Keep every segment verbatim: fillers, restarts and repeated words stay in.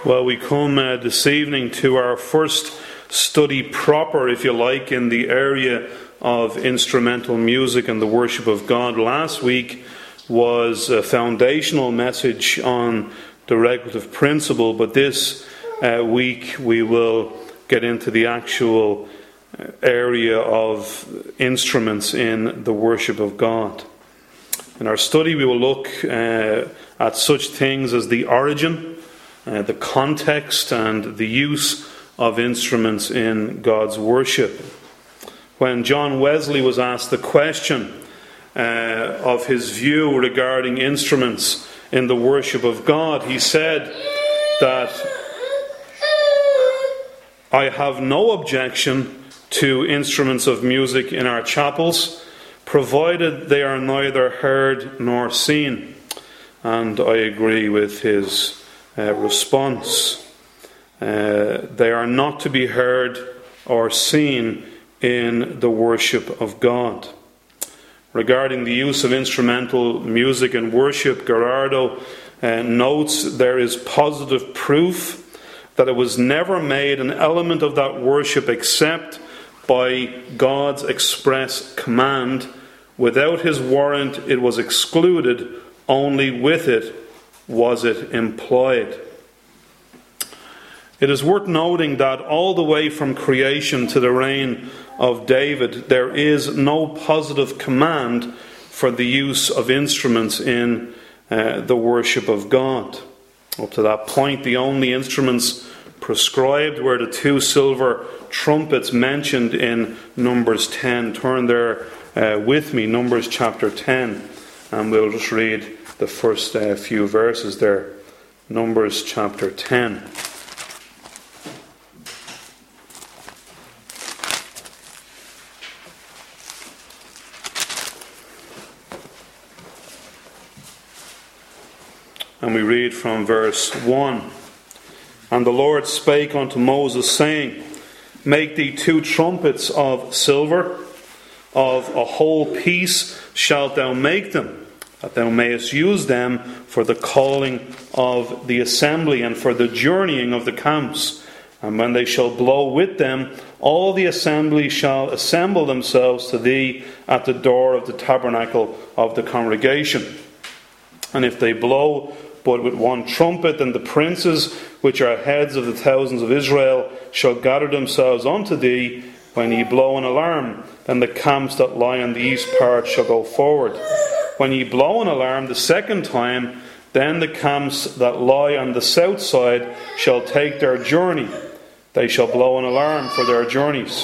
Well, we come uh, this evening to our first study proper, if you like, in the area of instrumental music and the worship of God. Last week was a foundational message on the regulative principle, but this uh, week we will get into the actual area of instruments in the worship of God. In our study we will look uh, at such things as the origin, Uh, the context and the use of instruments in God's worship. When John Wesley was asked the question uh, of his view regarding instruments in the worship of God, he said that I have no objection to instruments of music in our chapels, provided they are neither heard nor seen. And I agree with his Uh, response. Uh, they are not to be heard or seen in the worship of God. Regarding the use of instrumental music in worship, Gerardo uh, notes there is positive proof that it was never made an element of that worship except by God's express command. Without his warrant it was excluded, only with it was it employed. It is worth noting that all the way from creation to the reign of David, there is no positive command for the use of instruments in uh, the worship of God. Up to that point, the only instruments prescribed were the two silver trumpets mentioned in Numbers ten. Turn there uh, with me, Numbers chapter ten, and we'll just read the first uh, few verses there. Numbers chapter ten. And we read from verse one. And the Lord spake unto Moses, saying, Make thee two trumpets of silver, of a whole piece shalt thou make them, that thou mayest use them for the calling of the assembly and for the journeying of the camps. And when they shall blow with them, all the assembly shall assemble themselves to thee at the door of the tabernacle of the congregation. And if they blow but with one trumpet, then the princes, which are heads of the thousands of Israel, shall gather themselves unto thee. When ye blow an alarm, then the camps that lie on the east part shall go forward. When ye blow an alarm the second time, then the camps that lie on the south side shall take their journey. They shall blow an alarm for their journeys.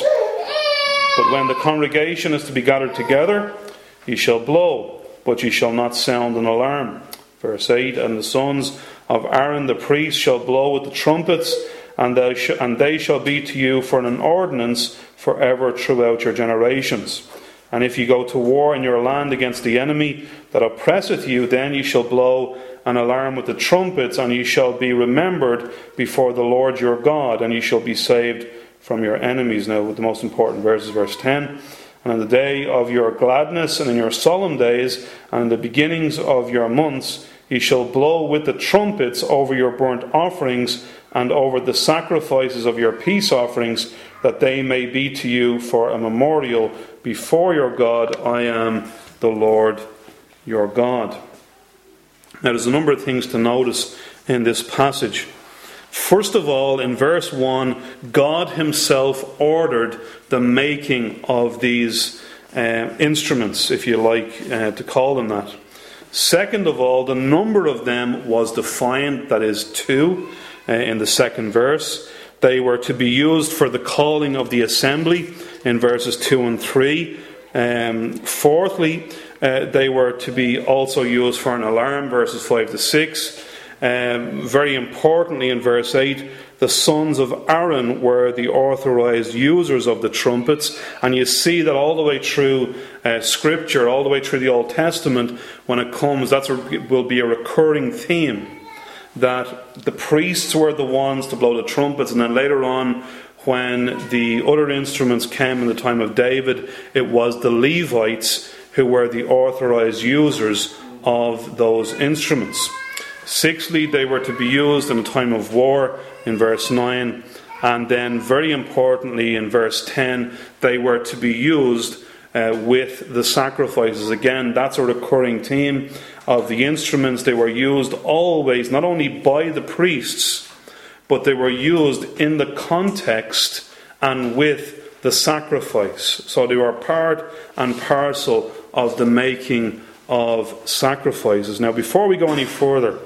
But when the congregation is to be gathered together, ye shall blow, but ye shall not sound an alarm. Verse eight, And the sons of Aaron the priest shall blow with the trumpets, and they, sh- and they shall be to you for an ordinance forever throughout your generations. And if ye go to war in your land against the enemy that oppresseth you, then ye shall blow an alarm with the trumpets, and ye shall be remembered before the Lord your God, and ye shall be saved from your enemies. Now, the most important verse is verse ten. And in the day of your gladness, and in your solemn days, and in the beginnings of your months, ye shall blow with the trumpets over your burnt offerings, and over the sacrifices of your peace offerings, that they may be to you for a memorial before your God. I am the Lord your God. Now, there's a number of things to notice in this passage. First of all, in verse one, God himself ordered the making of these uh, instruments, if you like uh, to call them that. Second of all, the number of them was defined, that is two, uh, in the second verse. They were to be used for the calling of the assembly in verses two and three. Um, fourthly, uh, they were to be also used for an alarm, verses five to six. Um, very importantly, in verse eight, the sons of Aaron were the authorized users of the trumpets. And you see that all the way through uh, Scripture, all the way through the Old Testament, when it comes, that will be a recurring theme, that the priests were the ones to blow the trumpets, and then later on, when the other instruments came in the time of David, it was the Levites who were the authorized users of those instruments. Sixthly, they were to be used in a time of war, in verse nine. And then, very importantly, in verse ten, they were to be used uh, with the sacrifices. Again, that's a recurring theme of the instruments. They were used always, not only by the priests, but they were used in the context and with the sacrifice. So they were part and parcel of the making of sacrifices. Now, before we go any further,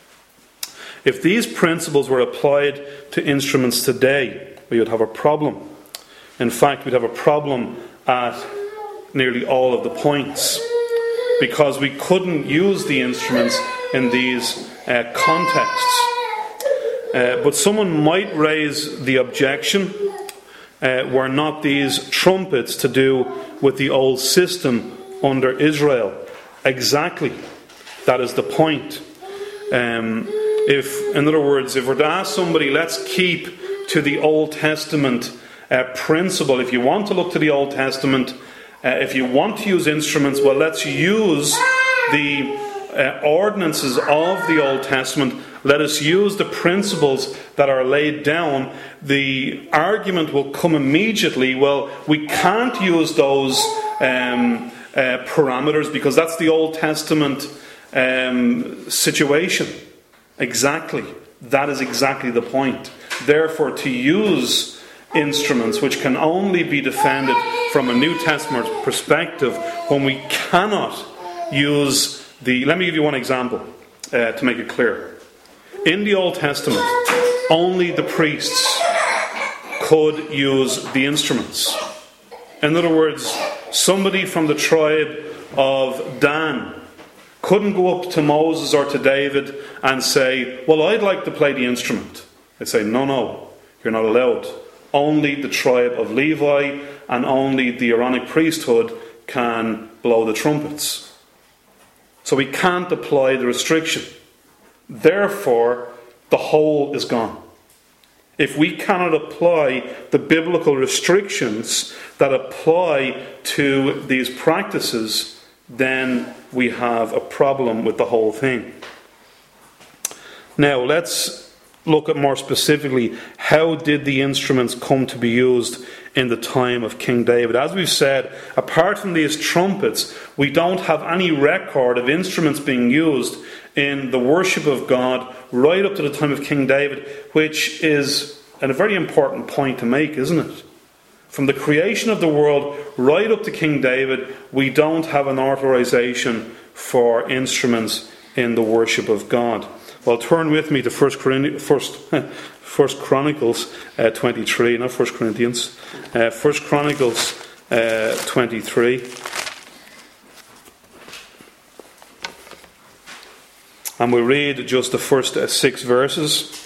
if these principles were applied to instruments today, we would have a problem. In fact, we'd have a problem at nearly all of the points, because we couldn't use the instruments in these uh, contexts. Uh, but someone might raise the objection, uh, were not these trumpets to do with the old system under Israel? Exactly. That is the point. Um, if, in other words, if we're to ask somebody, let's keep to the Old Testament uh, principle. If you want to look to the Old Testament, uh, if you want to use instruments, well, let's use the uh, ordinances of the Old Testament. Let us use the principles that are laid down. The argument will come immediately, well, we can't use those um, uh, parameters because that's the Old Testament um, situation. Exactly. That is exactly the point. Therefore, to use instruments which can only be defended from a New Testament perspective, when we cannot use the... Let me give you one example uh, to make it clear. In the Old Testament, only the priests could use the instruments. In other words, somebody from the tribe of Dan couldn't go up to Moses or to David and say, well, I'd like to play the instrument. They'd say, no, no, you're not allowed. Only the tribe of Levi and only the Aaronic priesthood can blow the trumpets. So we can't apply the restriction. Therefore, the whole is gone. If we cannot apply the biblical restrictions that apply to these practices, then we have a problem with the whole thing. Now, let's look at more specifically, how did the instruments come to be used in the time of King David? As we've said, apart from these trumpets, we don't have any record of instruments being used in the worship of God right up to the time of King David, which is a very important point to make, isn't it? From the creation of the world right up to King David, we don't have an authorization for instruments in the worship of God. Well, turn with me to First Chronicles uh, twenty-three, not First Corinthians. Uh, First Chronicles uh, twenty-three. And we read just the first uh, six verses.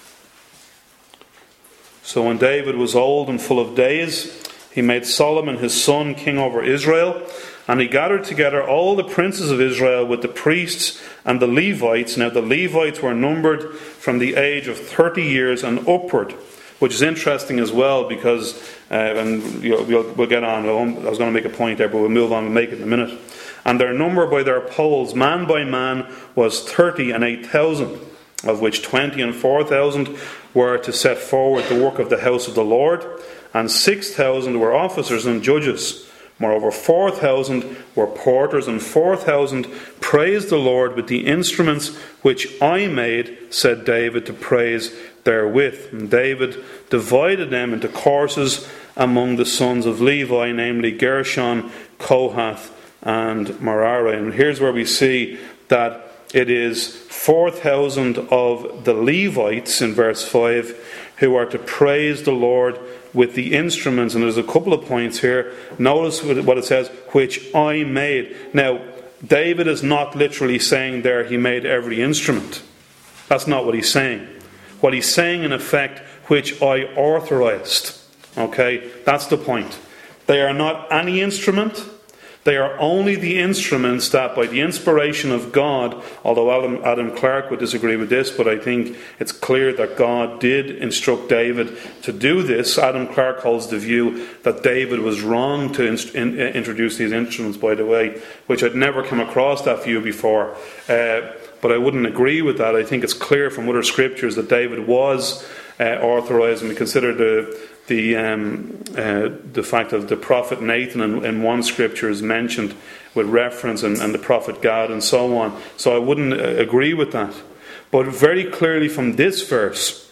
So when David was old and full of days, he made Solomon his son king over Israel, and he gathered together all the princes of Israel with the priests and the Levites. Now the Levites were numbered from the age of thirty years and upward, which is interesting as well because, uh, and you know, we'll, we'll get on, I was going to make a point there, but we'll move on and make it in a minute. And their number by their polls, man by man, was thirty and eight thousand, of which twenty and four thousand were to set forward the work of the house of the Lord, and six thousand were officers and judges. Moreover, four thousand were porters, and four thousand praised the Lord with the instruments which I made, said David, to praise therewith. And David divided them into courses among the sons of Levi, namely Gershon, Kohath, and Merari. And here's where we see that it is four thousand of the Levites in verse five who are to praise the Lord with the instruments. And there's a couple of points here. Notice what it says, which I made. Now, David is not literally saying there he made every instrument. That's not what he's saying. What he's saying in effect, which I authorized. Okay, that's the point. They are not any instrument. They are only the instruments that, by the inspiration of God, although Adam, Adam Clark would disagree with this, but I think it's clear that God did instruct David to do this. Adam Clark holds the view that David was wrong to in, in, introduce these instruments, by the way, which I'd never come across that view before. Uh, but I wouldn't agree with that. I think it's clear from other scriptures that David was uh, authorized, and we consider the the um, uh, the fact that the prophet Nathan in, in one scripture is mentioned with reference, and, and the prophet Gad and so on. So I wouldn't uh, agree with that. But very clearly from this verse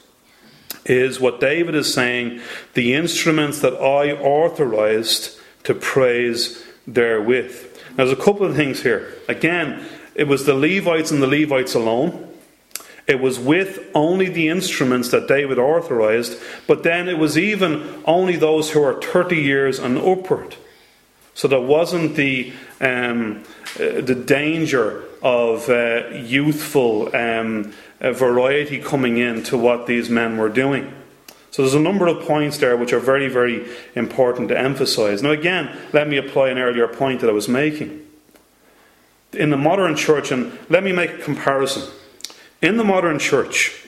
is what David is saying: the instruments that I authorized to praise therewith. Now, there's a couple of things here. Again, it was the Levites and the Levites alone. It was with only the instruments that David authorized, but then it was even only those who are thirty years and upward. So there wasn't the um, uh, the danger of uh, youthful um, uh, variety coming in to what these men were doing. So there's a number of points there which are very, very important to emphasize. Now again, let me apply an earlier point that I was making. In the modern church, and let me make a comparison. In the modern church,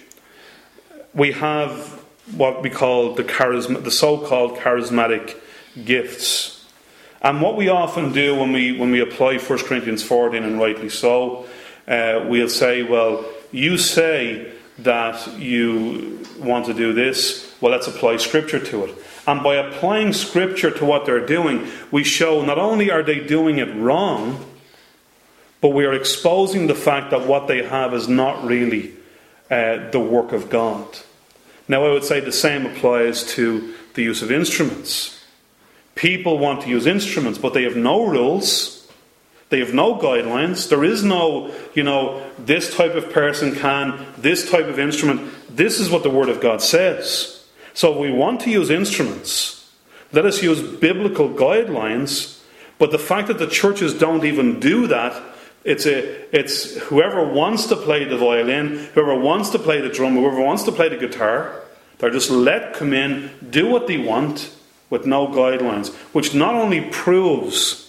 we have what we call the charisma, the so-called charismatic gifts. And what we often do when we when we apply First Corinthians fourteen, and rightly so, uh, we'll say, well, you say that you want to do this, well, let's apply Scripture to it. And by applying Scripture to what they're doing, we show not only are they doing it wrong, but we are exposing the fact that what they have is not really uh, the work of God. Now, I would say the same applies to the use of instruments. People want to use instruments, but they have no rules. They have no guidelines. There is no, you know, this type of person can, this type of instrument. This is what the Word of God says. So if we want to use instruments, let us use biblical guidelines. But the fact that the churches don't even do that, it's a, it's whoever wants to play the violin, whoever wants to play the drum, whoever wants to play the guitar, they're just let come in, do what they want with no guidelines, which not only proves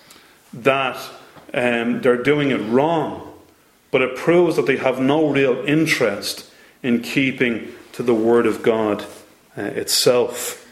that um, they're doing it wrong, but it proves that they have no real interest in keeping to the Word of God uh, itself.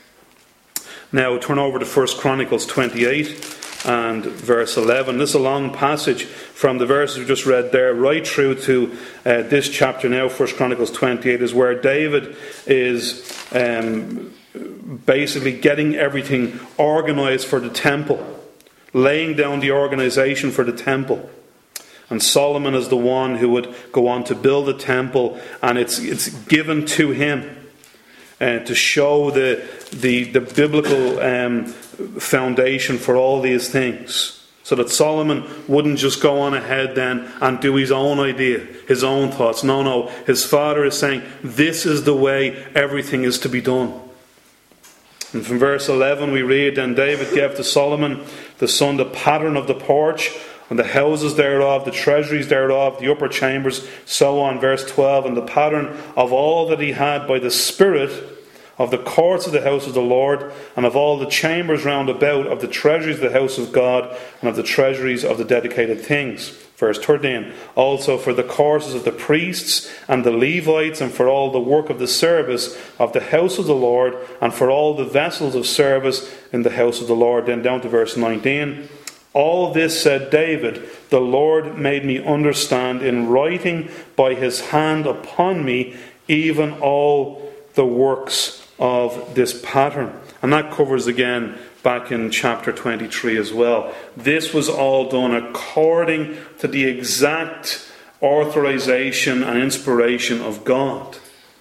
Now turn over to First Chronicles twenty-eight and verse eleven. This is a long passage from the verses we just read there right through to uh, this chapter now. First Chronicles twenty-eight is where David is um, basically getting everything organised for the temple, laying down the organisation for the temple. And Solomon is the one who would go on to build the temple, and it's it's given to him uh, to show the the, the biblical um, foundation for all these things, so that Solomon wouldn't just go on ahead then and do his own idea, his own thoughts. No, no. His father is saying, this is the way everything is to be done. And from verse eleven we read, "And David gave to Solomon the son the pattern of the porch, and the houses thereof, the treasuries thereof, the upper chambers," so on. Verse twelve, "And the pattern of all that he had by the Spirit, of the courts of the house of the Lord, and of all the chambers round about, of the treasuries of the house of God, and of the treasuries of the dedicated things." Verse thirteen, "Also for the courses of the priests and the Levites, and for all the work of the service of the house of the Lord, and for all the vessels of service in the house of the Lord." Then down to verse nineteen, "All this, said David, the Lord made me understand in writing by his hand upon me, even all the works of this pattern." And that covers again back in chapter twenty-three as well. This was all done according to the exact authorization and inspiration of God.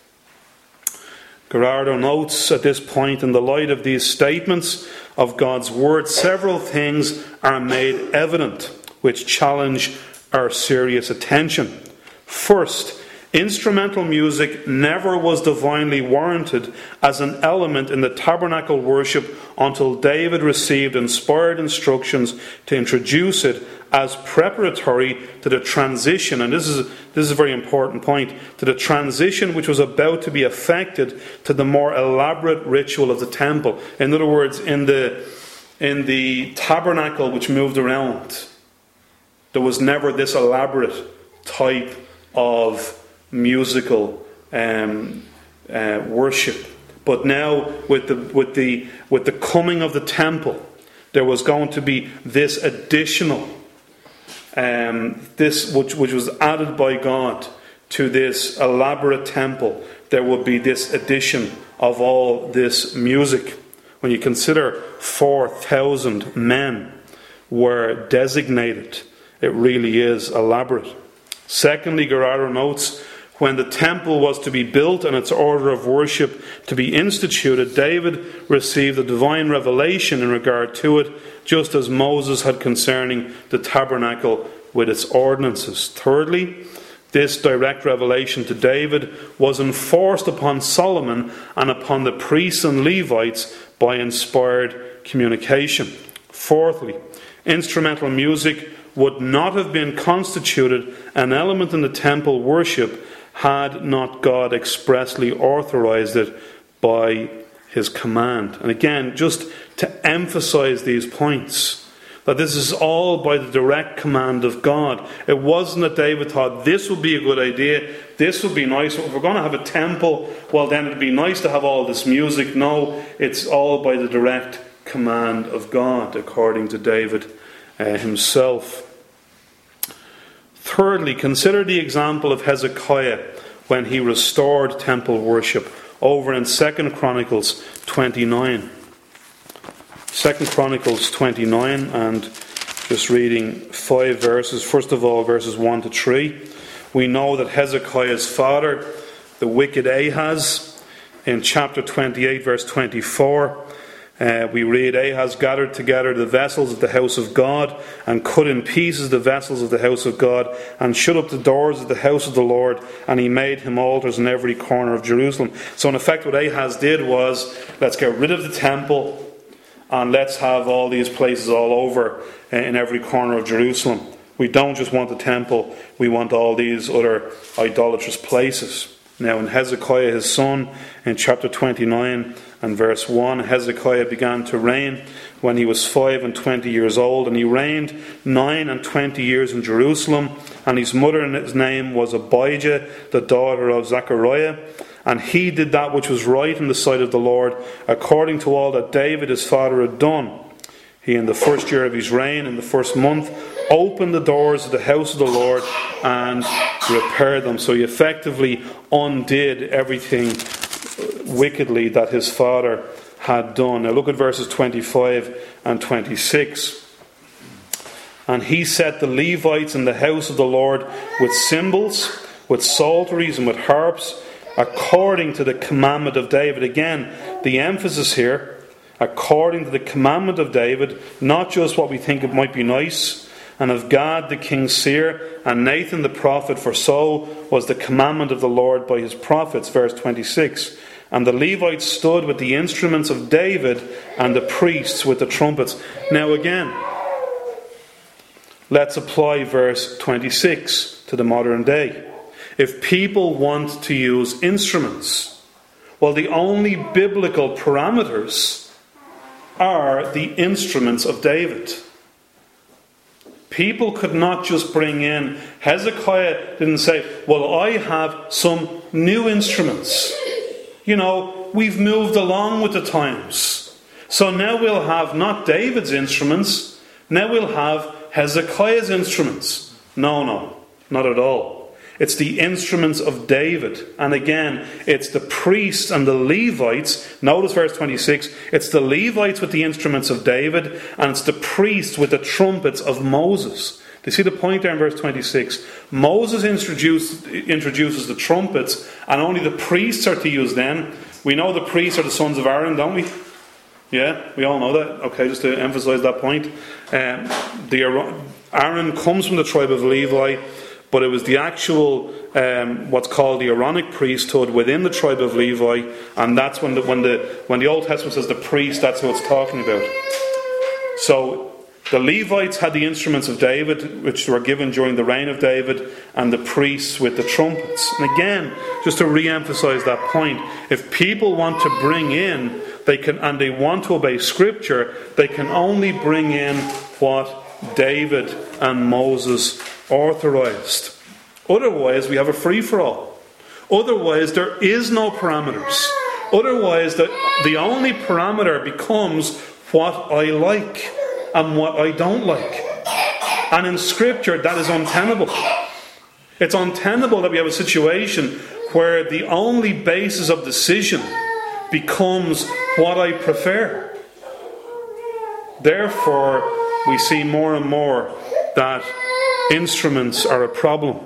Gerardo notes at this point, in the light of these statements of God's word, several things are made evident which challenge our serious attention. First, instrumental music never was divinely warranted as an element in the tabernacle worship until David received inspired instructions to introduce it as preparatory to the transition, and this is this is a very important point, to the transition which was about to be effected to the more elaborate ritual of the temple. In other words, in the in the tabernacle which moved around, there was never this elaborate type of musical um, uh, worship. But now, with the with the with the coming of the temple, there was going to be this additional um, this which, which was added by God to this elaborate temple, there would be this addition of all this music. When you consider four thousand men were designated, it really is elaborate. Secondly, Guerrero notes, when the temple was to be built and its order of worship to be instituted, David received a divine revelation in regard to it, just as Moses had concerning the tabernacle with its ordinances. Thirdly, this direct revelation to David was enforced upon Solomon and upon the priests and Levites by inspired communication. Fourthly, instrumental music would not have been constituted an element in the temple worship had not God expressly authorized it by his command. And again, just to emphasize these points, that this is all by the direct command of God. It wasn't that David thought this would be a good idea, this would be nice. If we're going to have a temple, well then it'd be nice to have all this music. No, it's all by the direct command of God, according to David uh, himself. Thirdly, consider the example of Hezekiah when he restored temple worship over in Second Chronicles twenty-nine. Second Chronicles twenty-nine, and just reading five verses. First of all, verses one to three. We know that Hezekiah's father, the wicked Ahaz, in chapter twenty-eight, verse twenty-four, Uh, we read, Ahaz gathered together the vessels of the house of God and cut in pieces the vessels of the house of God and shut up the doors of the house of the Lord, and he made him altars in every corner of Jerusalem. So in effect what Ahaz did was, let's get rid of the temple and let's have all these places all over in every corner of Jerusalem. We don't just want the temple, we want all these other idolatrous places. Now in Hezekiah his son, in chapter twenty-nine and verse one, Hezekiah began to reign when he was five and twenty years old, and he reigned nine and twenty years in Jerusalem, and his mother and his name was Abijah, the daughter of Zechariah. And he did that which was right in the sight of the Lord, according to all that David his father had done. He, in the first year of his reign, in the first month, opened the doors of the house of the Lord and repaired them. So he effectively undid everything wickedly that his father had done. Now look at verses twenty-five and twenty-six. And he set the Levites in the house of the Lord with cymbals, with psalteries, and with harps, according to the commandment of David. Again, the emphasis here, according to the commandment of David, not just what we think it might be nice. And of Gad the king's seer, and Nathan the prophet, for so was the commandment of the Lord by his prophets. Verse twenty-six. And the Levites stood with the instruments of David, and the priests with the trumpets. Now again, let's apply verse twenty-six to the modern day. If people want to use instruments, well, the only biblical parameters are the instruments of David. People could not just bring in, Hezekiah didn't say, well, I have some new instruments. You know, we've moved along with the times. So now we'll have not David's instruments, now we'll have Hezekiah's instruments. No, no, not at all. It's the instruments of David. And again, it's the priests and the Levites. Notice verse twenty-six. It's the Levites with the instruments of David, and it's the priests with the trumpets of Moses. Do you see the point there in verse twenty-six? Moses introduced, introduces the trumpets, and only the priests are to use them. We know the priests are the sons of Aaron, don't we? Yeah, we all know that. Okay, just to emphasize that point. Um, the Aaron comes from the tribe of Levi, but it was the actual, um, what's called the Aaronic priesthood within the tribe of Levi, and that's when the, when the when the Old Testament says the priest, that's what it's talking about. So the Levites had the instruments of David, which were given during the reign of David, and the priests with the trumpets. And again, just to re-emphasize that point, if people want to bring in, they can, and they want to obey Scripture, they can only bring in what David and Moses authorized. Otherwise, we have a free-for-all. Otherwise, there is no parameters. Otherwise, the, the only parameter becomes what I like and what I don't like. And in Scripture, that is untenable. It's untenable that we have a situation where the only basis of decision becomes what I prefer. Therefore, we see more and more that instruments are a problem.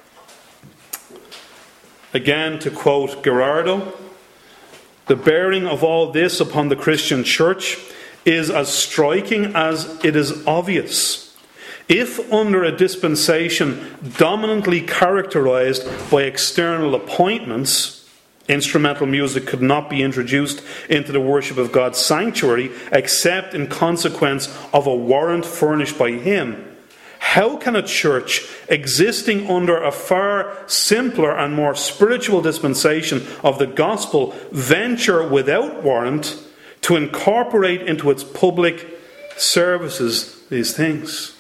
Again, to quote Gerardo, the bearing of all this upon the Christian church is as striking as it is obvious. If under a dispensation dominantly characterized by external appointments, instrumental music could not be introduced into the worship of God's sanctuary except in consequence of a warrant furnished by Him, how can a church existing under a far simpler and more spiritual dispensation of the gospel venture without warrant to incorporate into its public services these things?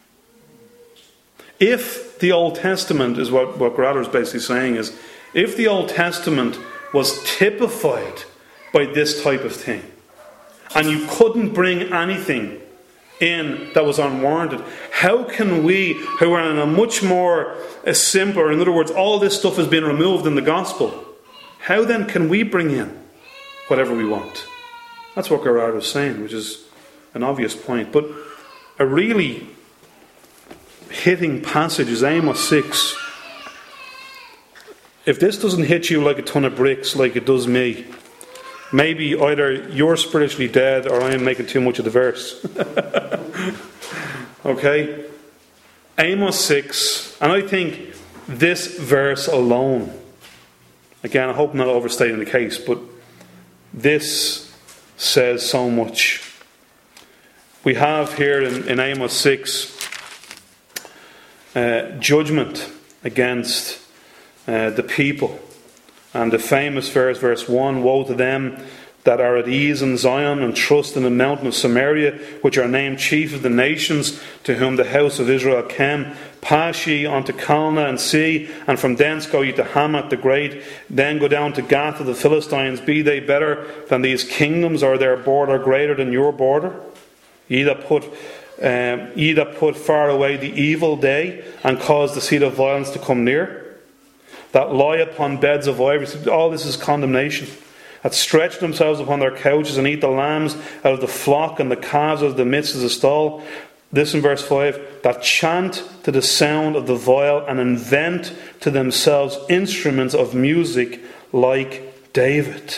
If the Old Testament, is what, what Grader is basically saying, is if the Old Testament was typified by this type of thing, and you couldn't bring anything in that was unwarranted, how can we, who are in a much more a simpler, in other words, all this stuff has been removed in the gospel, how then can we bring in whatever we want? That's what Gerard was saying, which is an obvious point. But a really hitting passage is Amos six. If this doesn't hit you like a ton of bricks like it does me, maybe either you're spiritually dead or I am making too much of the verse. Okay? Amos six, and I think this verse alone, again, I hope I'm not overstating the case, but this says so much. We have here in, in Amos six uh, judgment against uh, the people. And the famous verse, verse one, woe to them that are at ease in Zion and trust in the mountain of Samaria, which are named chief of the nations, to whom the house of Israel came. Pass ye unto Calneh and see, and from thence go ye to Hamath the great, then go down to Gath of the Philistines. Be they better than these kingdoms, or their border greater than your border? Ye that put um, ye that put far away the evil day, and cause the seat of violence to come near, that lie upon beds of ivory. All this is condemnation. That stretch themselves upon their couches and eat the lambs out of the flock and the calves out of the midst of the stall. This in verse five. That chant to the sound of the viol and invent to themselves instruments of music like David.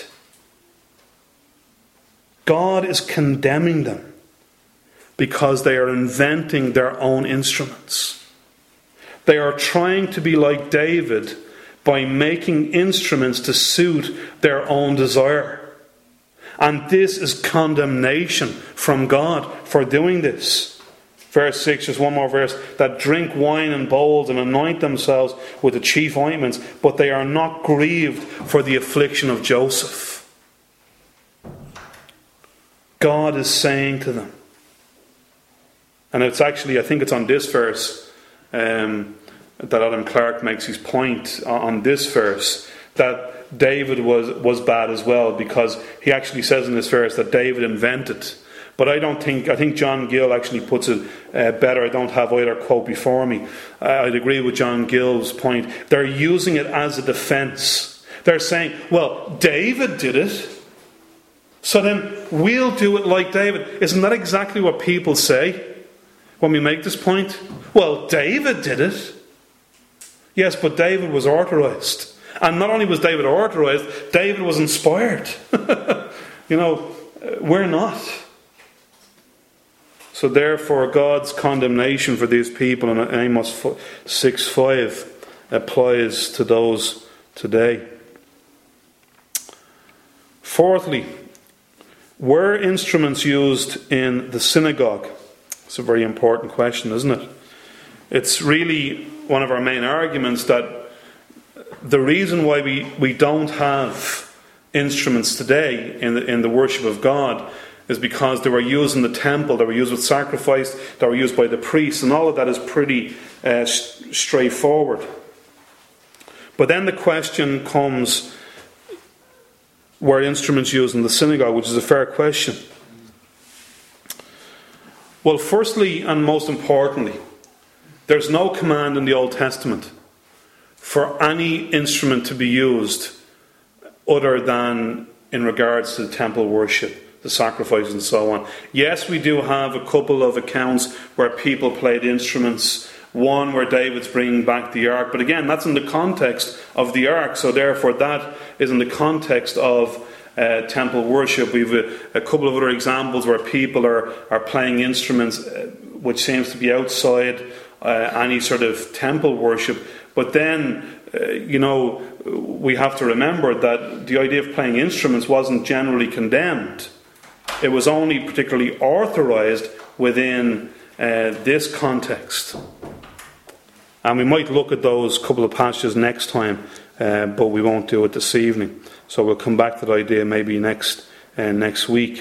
God is condemning them because they are inventing their own instruments. They are trying to be like David by making instruments to suit their own desire. And this is condemnation from God for doing this. Verse six, just one more verse. That drink wine in bowls and anoint themselves with the chief ointments, but they are not grieved for the affliction of Joseph. God is saying to them, and it's actually, I think it's on this verse, um, that Adam Clark makes his point on this verse, that David was, was bad as well, because he actually says in this verse that David invented. But I don't think, I think John Gill actually puts it uh, better. I don't have either quote before me. Uh, I'd agree with John Gill's point. They're using it as a defense. They're saying, well, David did it, so then we'll do it like David. Isn't that exactly what people say when we make this point? Well, David did it. Yes, but David was authorized. And not only was David authorized, David was inspired. You know, we're not. So therefore, God's condemnation for these people in Amos six five applies to those today. Fourthly, were instruments used in the synagogue? It's a very important question, isn't it? It's really one of our main arguments that the reason why we, we don't have instruments today in the, in the worship of God is because they were used in the temple, they were used with sacrifice, they were used by the priests, and all of that is pretty uh, straightforward. But then the question comes, were instruments used in the synagogue, which is a fair question. Well, firstly and most importantly, There's no command in the Old Testament for any instrument to be used other than in regards to the temple worship, the sacrifices and so on. Yes, we do have a couple of accounts where people played instruments. One where David's bringing back the ark. But again, that's in the context of the ark. So therefore that is in the context of uh, temple worship. We've a, a couple of other examples where people are, are playing instruments uh, which seems to be outside uh, any sort of temple worship. But then, uh, you know, we have to remember that the idea of playing instruments wasn't generally condemned. It was only particularly authorized within uh, this context. And we might look at those couple of passages next time, uh, but we won't do it this evening. So we'll come back to that idea maybe next uh, next week.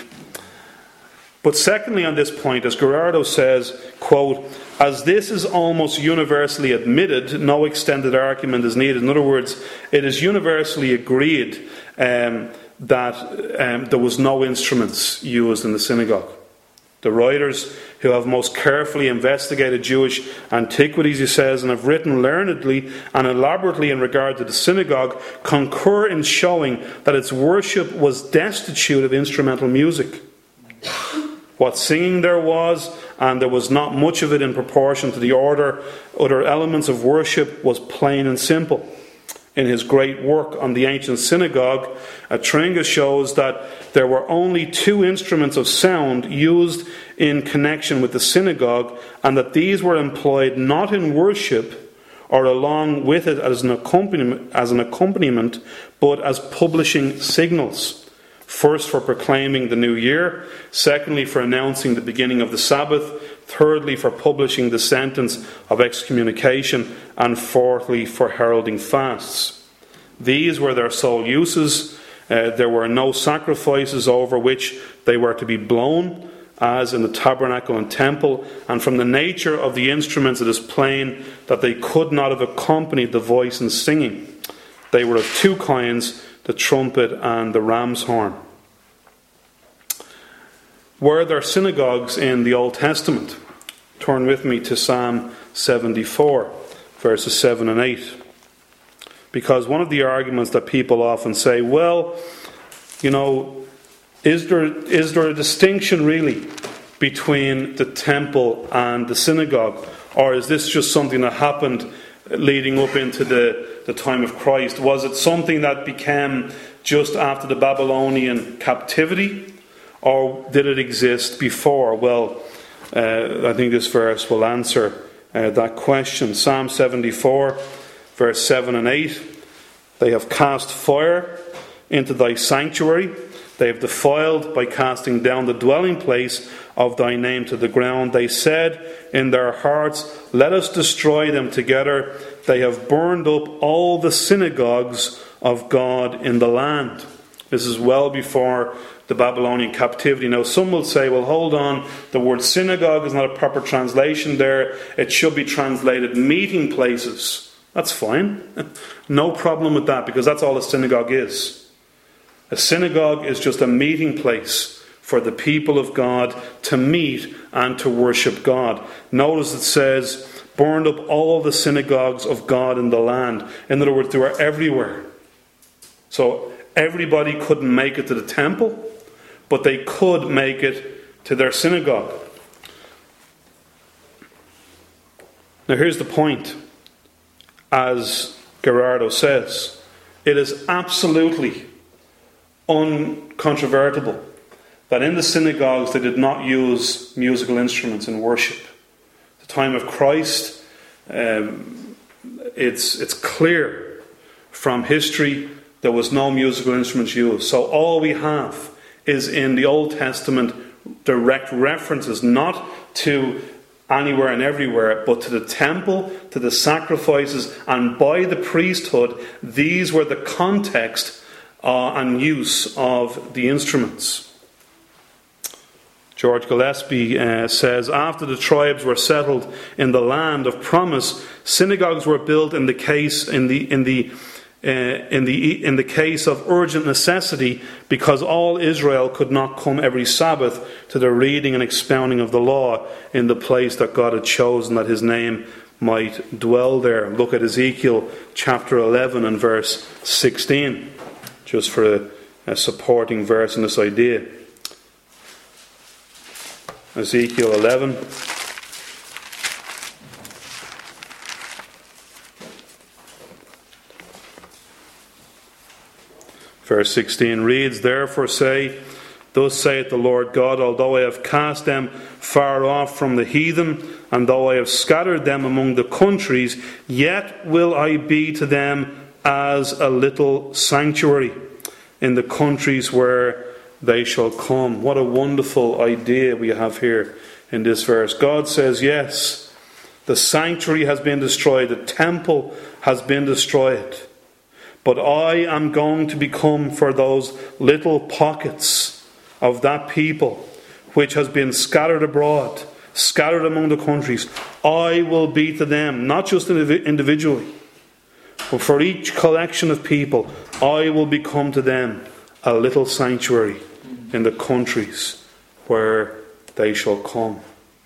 But secondly, on this point, as Gerardo says, quote, as this is almost universally admitted, no extended argument is needed. In other words, it is universally agreed um, that um, there was no instruments used in the synagogue. The writers who have most carefully investigated Jewish antiquities, he says, and have written learnedly and elaborately in regard to the synagogue, concur in showing that its worship was destitute of instrumental music. What singing there was, and there was not much of it in proportion to the order, other elements of worship, was plain and simple. In his great work on the ancient synagogue, Attringa shows that there were only two instruments of sound used in connection with the synagogue, and that these were employed not in worship or along with it as an accompaniment, as an accompaniment, but as publishing signals. First, for proclaiming the new year. Secondly, for announcing the beginning of the Sabbath. Thirdly, for publishing the sentence of excommunication. And fourthly, for heralding fasts. These were their sole uses. Uh, there were no sacrifices over which they were to be blown, as in the tabernacle and temple. And from the nature of the instruments, it is plain that they could not have accompanied the voice in singing. They were of two kinds, the trumpet and the ram's horn. Were there synagogues in the Old Testament? Turn with me to Psalm seventy-four, verses seven and eight. Because one of the arguments that people often say, well, you know, is there is there a distinction really between the temple and the synagogue? Or is this just something that happened leading up into the, the time of Christ? Was it something that became just after the Babylonian captivity? Or did it exist before? Well, uh, I think this verse will answer uh, that question. Psalm seventy-four, verse seven and eight. They have cast fire into thy sanctuary. They have defiled by casting down the dwelling place of thy name to the ground. They said in their hearts, let us destroy them together. They have burned up all the synagogues of God in the land. This is well before the Babylonian captivity. Now some will say, well, hold on, the word synagogue is not a proper translation there. It should be translated meeting places. That's fine. No problem with that, because that's all a synagogue is. A synagogue is just a meeting place for the people of God to meet and to worship God. Notice it says, burned up all the synagogues of God in the land. In other words, they were everywhere. So everybody couldn't make it to the temple, but they could make it to their synagogue. Now here's the point. As Gerardo says, it is absolutely uncontrovertible that in the synagogues they did not use musical instruments in worship. At the time of Christ, um, it's it's clear from history there was no musical instruments used. So all we have is in the Old Testament direct references, not to anywhere and everywhere, but to the temple, to the sacrifices, and by the priesthood. These were the context uh, and use of the instruments. George Gillespie uh, says, after the tribes were settled in the land of promise, synagogues were built in the case in the in the uh, in the in the case of urgent necessity, because all Israel could not come every Sabbath to the reading and expounding of the law in the place that God had chosen that His name might dwell there. Look at Ezekiel chapter eleven and verse sixteen, just for a, a supporting verse in this idea. Ezekiel eleven. Verse sixteen reads, "Therefore say, Thus saith the Lord God, although I have cast them far off from the heathen, and though I have scattered them among the countries, yet will I be to them as a little sanctuary in the countries where they shall come." What a wonderful idea we have here in this verse. God says, yes, the sanctuary has been destroyed, the temple has been destroyed, but I am going to become for those little pockets of that people which has been scattered abroad, scattered among the countries, I will be to them, not just individually, but for each collection of people, I will become to them a little sanctuary in the countries where they shall come.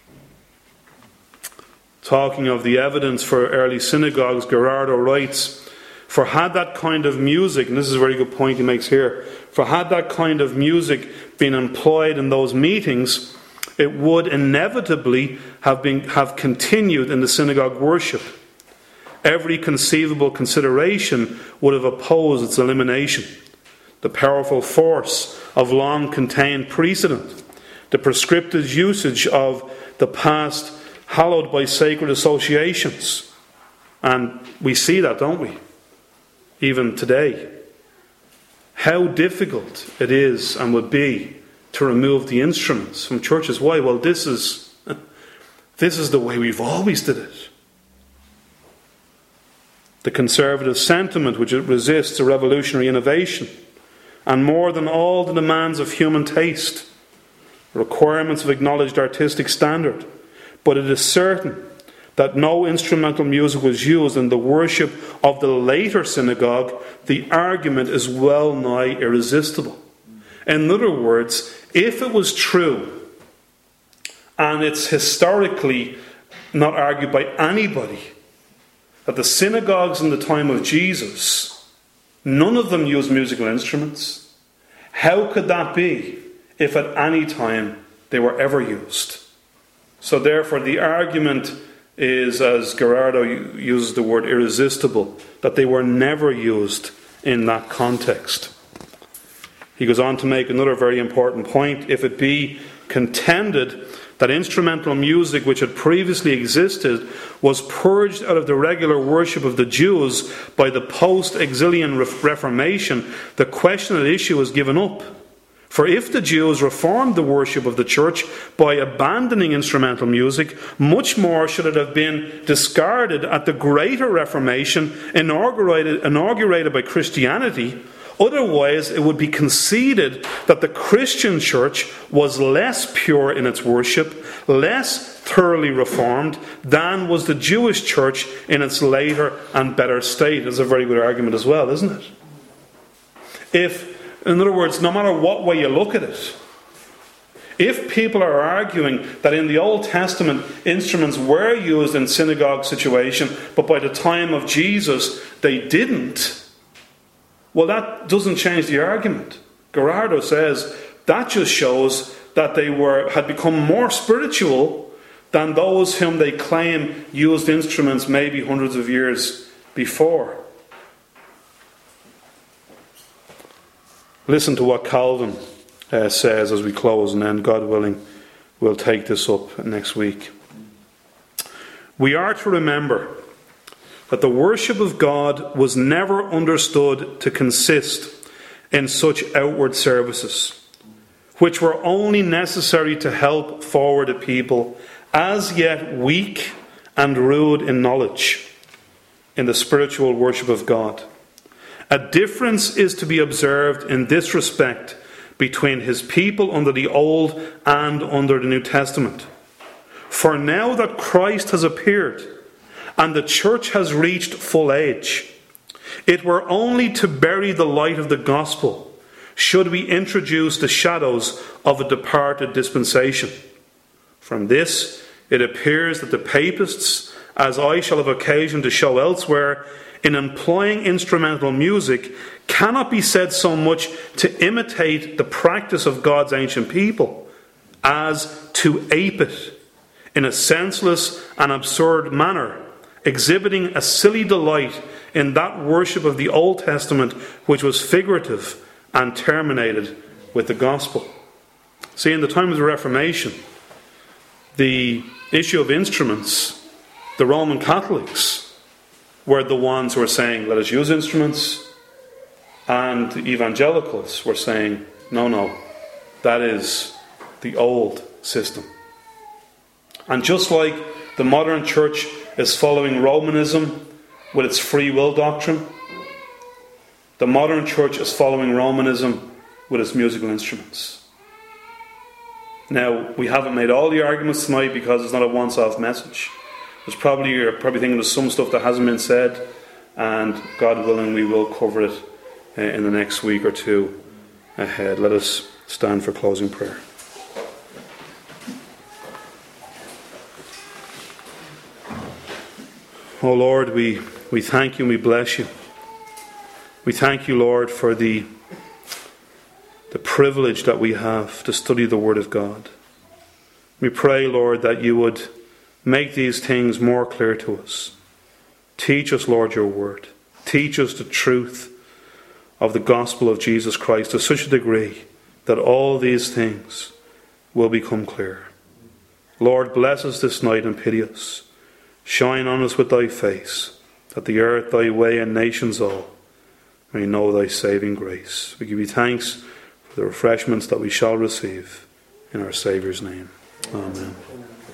Talking of the evidence for early synagogues, Gerardo writes, "For had that kind of music," and this is a very good point he makes here, "for had that kind of music been employed in those meetings, it would inevitably have been have continued in the synagogue worship. Every conceivable consideration would have opposed its elimination. The powerful force of long contained precedent, the prescriptive usage of the past hallowed by sacred associations." And we see that, don't we? Even today. How difficult it is and would be to remove the instruments from churches. Why? Well, this is this is the way we've always did it. The conservative sentiment which resists a revolutionary innovation, and more than all the demands of human taste, requirements of acknowledged artistic standard. But it is certain that no instrumental music was used in the worship of the later synagogue. The argument is well nigh irresistible. In other words, if it was true, and it's historically not argued by anybody, that the synagogues in the time of Jesus, none of them used musical instruments, how could that be if at any time they were ever used? So therefore the argument is, as Gerardo uses the word, irresistible, that they were never used in that context. He goes on to make another very important point. If it be contended that instrumental music which had previously existed was purged out of the regular worship of the Jews by the post-exilian Reformation, the question at issue is given up. For if the Jews reformed the worship of the church by abandoning instrumental music, much more should it have been discarded at the greater Reformation inaugurated, inaugurated by Christianity. Otherwise, it would be conceded that the Christian church was less pure in its worship, less thoroughly reformed, than was the Jewish church in its later and better state. It's a very good argument as well, isn't it? If In other words, no matter what way you look at it, if people are arguing that in the Old Testament instruments were used in synagogue situation, but by the time of Jesus they didn't, well, that doesn't change the argument. Gerardo says that just shows that they were had become more spiritual than those whom they claim used instruments maybe hundreds of years before. Listen to what Calvin uh, says as we close, and then, God willing, we'll take this up next week. We are to remember that the worship of God was never understood to consist in such outward services, which were only necessary to help forward a people as yet weak and rude in knowledge in the spiritual worship of God. A difference is to be observed in this respect between his people under the Old and under the New Testament. For now that Christ has appeared and the church has reached full age, it were only to bury the light of the gospel should we introduce the shadows of a departed dispensation. From this, it appears that the papists as I shall have occasion to show elsewhere, in employing instrumental music cannot be said so much to imitate the practice of God's ancient people as to ape it in a senseless and absurd manner, exhibiting a silly delight in that worship of the Old Testament which was figurative and terminated with the gospel. See, in the time of the Reformation, the issue of instruments, the Roman Catholics were the ones who were saying, let us use instruments, and the evangelicals were saying, no, no, that is the old system. And just like the modern church is following Romanism with its free will doctrine, the modern church is following Romanism with its musical instruments. Now, we haven't made all the arguments tonight because it's not a once-off message. There's probably, you're probably thinking there's some stuff that hasn't been said, and God willing, we will cover it uh, in the next week or two ahead. Let us stand for closing prayer. Oh Lord, we, we thank you and we bless you. We thank you, Lord, for the, the privilege that we have to study the Word of God. We pray, Lord, that you would make these things more clear to us. Teach us, Lord, your Word. Teach us the truth of the gospel of Jesus Christ to such a degree that all these things will become clear. Lord, bless us this night and pity us. Shine on us with thy face, that the earth, thy way, and nations all may know thy saving grace. We give you thanks for the refreshments that we shall receive in our Saviour's name. Amen.